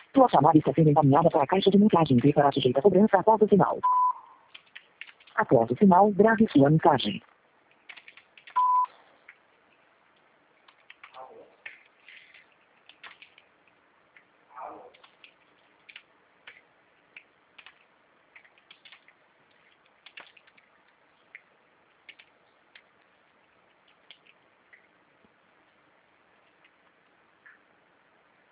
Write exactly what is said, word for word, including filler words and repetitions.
Tua chamada está sendo encaminhada para a caixa de mensagens e será sujeita a cobrança após o sinal. Após o sinal, grave sua mensagem.